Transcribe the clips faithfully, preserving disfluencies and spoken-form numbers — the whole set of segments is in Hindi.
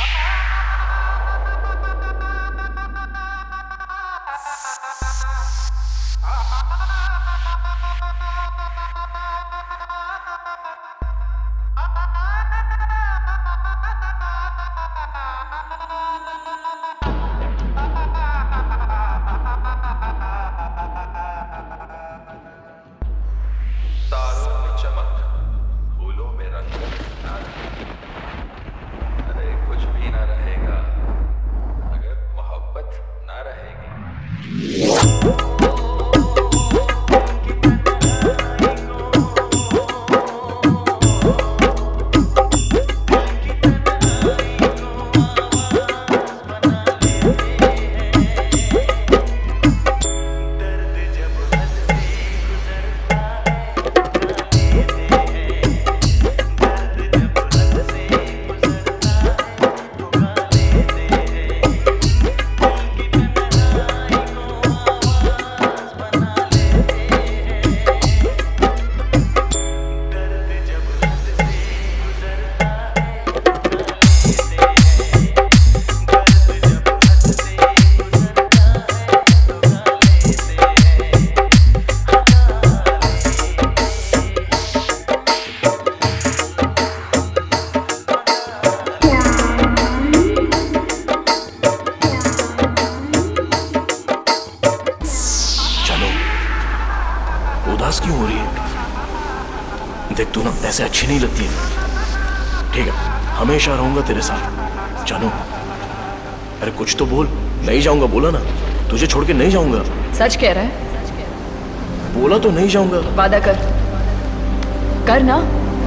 उदास क्यों हो रही है? देख तू ना ऐसे अच्छी नहीं लगती है। ठीक है, हमेशा रहूंगा तेरे साथ जानू। अरे कुछ तो बोल। नहीं जाऊंगा बोला ना, तुझे छोड़ के नहीं जाऊंगा। सच कह रहा है? बोला तो नहीं जाऊंगा। वादा कर कर ना।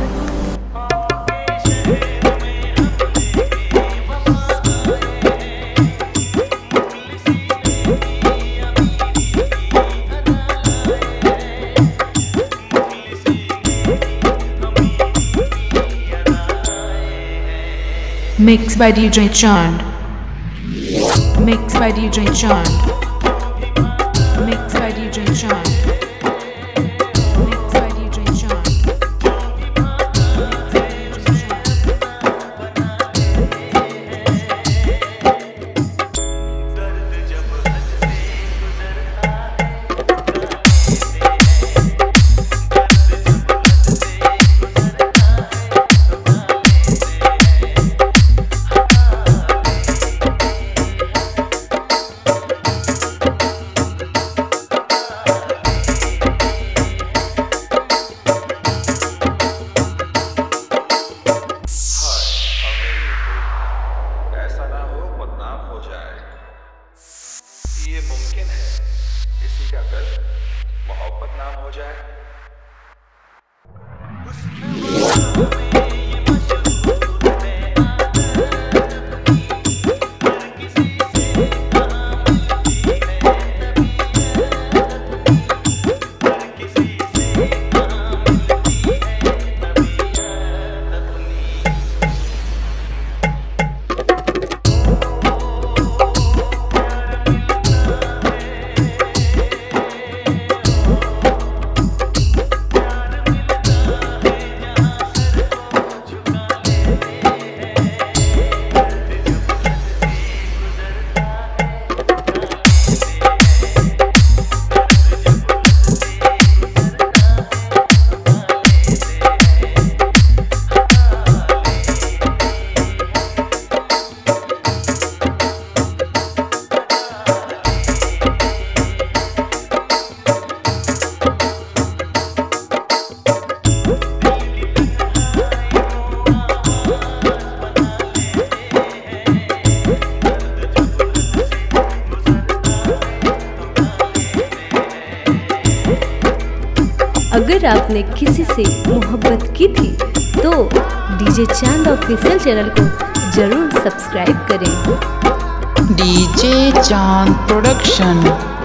Mixed by D J Chand. Mixed by D J Chand. Mixed by D J Chand. Mixed by D J Chand. ये मुमकिन है इसी का कल मोहब्बत नाम हो जाए। अगर आपने किसी से मोहब्बत की थी तो डीजे चांद ऑफिशियल चैनल को जरूर सब्सक्राइब करें। डीजे चांद प्रोडक्शन।